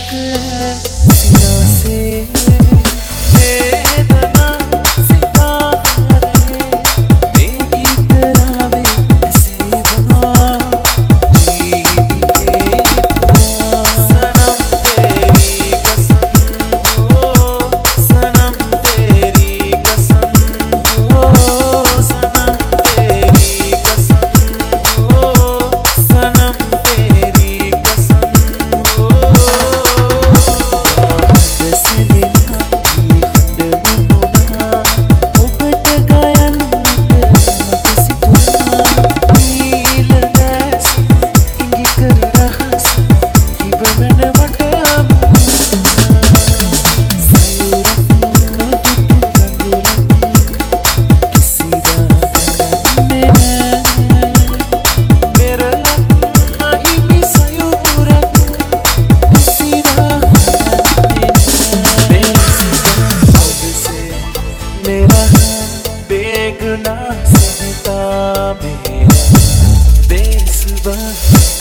तक सिरा से वेदना सितारे मेरी तरह वे ऐसे बना सनम तेरी कसम हो सनम तेरी कसम हो सनम तेरी कसम हो सनम तेरी कसम हो बेगुनाह सहता मेरा बेसुबाह